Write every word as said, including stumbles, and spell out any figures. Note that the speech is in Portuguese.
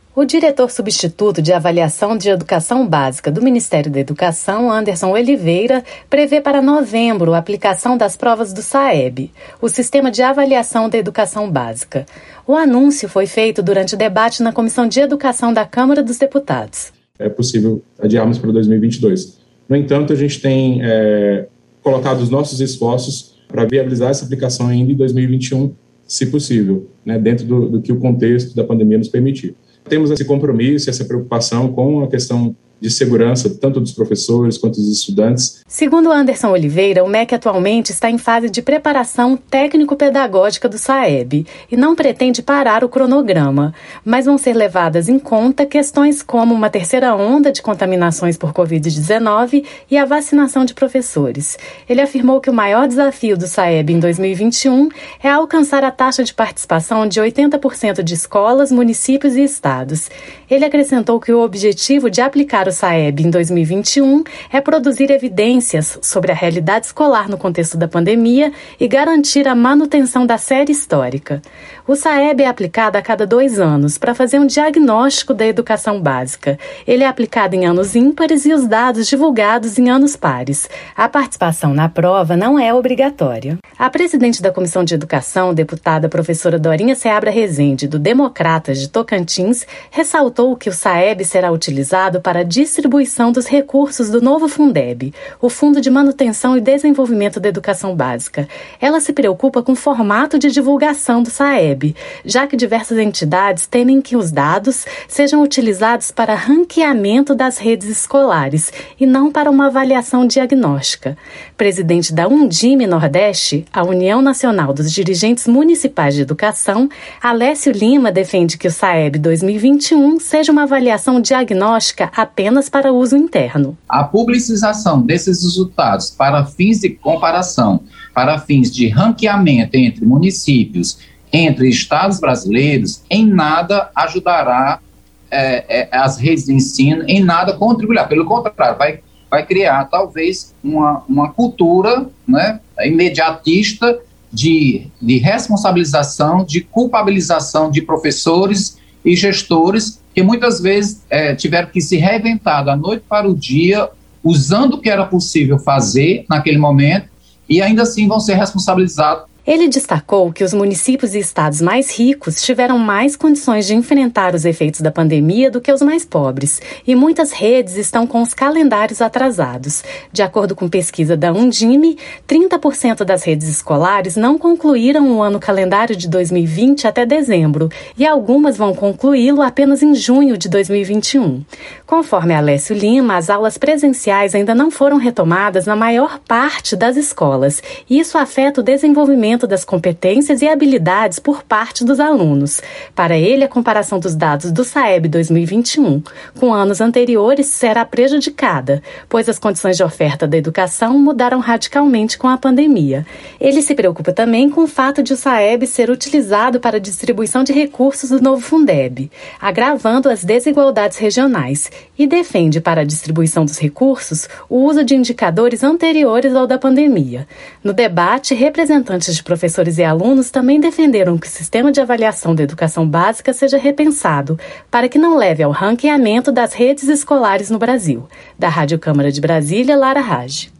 O diretor substituto de avaliação de educação básica do Ministério da Educação, Anderson Oliveira, prevê para novembro a aplicação das provas do SAEB, o Sistema de Avaliação da Educação Básica. O anúncio foi feito durante o debate na Comissão de Educação da Câmara dos Deputados. É possível adiarmos para dois mil e vinte e dois. No entanto, a gente tem é, colocado os nossos esforços para viabilizar essa aplicação ainda em dois mil e vinte e um, se possível, né, dentro do, do que o contexto da pandemia nos permitir. Temos esse compromisso, essa preocupação com a questão de segurança, tanto dos professores quanto dos estudantes. Segundo Anderson Oliveira, o M E C atualmente está em fase de preparação técnico-pedagógica do SAEB e não pretende parar o cronograma, mas vão ser levadas em conta questões como uma terceira onda de contaminações por covid dezenove e a vacinação de professores. Ele afirmou que o maior desafio do SAEB em dois mil e vinte e um é alcançar a taxa de participação de oitenta por cento de escolas, municípios e estados. Ele acrescentou que o objetivo de aplicar o SAEB em dois mil e vinte e um é produzir evidências sobre a realidade escolar no contexto da pandemia e garantir a manutenção da série histórica. O SAEB é aplicado a cada dois anos para fazer um diagnóstico da educação básica. Ele é aplicado em anos ímpares e os dados divulgados em anos pares. A participação na prova não é obrigatória. A presidente da Comissão de Educação, deputada professora Dorinha Seabra Rezende, do Democratas de Tocantins, ressaltou que o SAEB será utilizado para a distribuição dos recursos do novo Fundeb, o Fundo de Manutenção e Desenvolvimento da Educação Básica. Ela se preocupa com o formato de divulgação do SAEB, já que diversas entidades temem que os dados sejam utilizados para ranqueamento das redes escolares e não para uma avaliação diagnóstica. Presidente da Undime Nordeste, a União Nacional dos Dirigentes Municipais de Educação, Alessio Lima defende que o SAEB dois mil e vinte e um seja uma avaliação diagnóstica apenas para uso interno. A publicização desses resultados para fins de comparação, para fins de ranqueamento entre municípios, entre estados brasileiros, em nada ajudará é, é, as redes de ensino, em nada contribuirá. Pelo contrário, vai, vai criar talvez uma, uma cultura, né, imediatista de, de responsabilização, de culpabilização de professores e gestores que muitas vezes é, tiveram que se reinventar da noite para o dia, usando o que era possível fazer naquele momento, e ainda assim vão ser responsabilizados. Ele destacou que os municípios e estados mais ricos tiveram mais condições de enfrentar os efeitos da pandemia do que os mais pobres, e muitas redes estão com os calendários atrasados. De acordo com pesquisa da Undime, trinta por cento das redes escolares não concluíram o ano calendário de dois mil e vinte até dezembro, e algumas vão concluí-lo apenas em junho de dois mil e vinte e um. Conforme Alessio Lima, as aulas presenciais ainda não foram retomadas na maior parte das escolas, e isso afeta o desenvolvimento das competências e habilidades por parte dos alunos. Para ele, a comparação dos dados do SAEB dois mil e vinte e um com anos anteriores será prejudicada, pois as condições de oferta da educação mudaram radicalmente com a pandemia. Ele se preocupa também com o fato de o SAEB ser utilizado para a distribuição de recursos do novo Fundeb, agravando as desigualdades regionais, e defende para a distribuição dos recursos o uso de indicadores anteriores ao da pandemia. No debate, representantes de professores e alunos também defenderam que o sistema de avaliação da educação básica seja repensado para que não leve ao ranqueamento das redes escolares no Brasil. Da Rádio Câmara de Brasília, Lara Raj.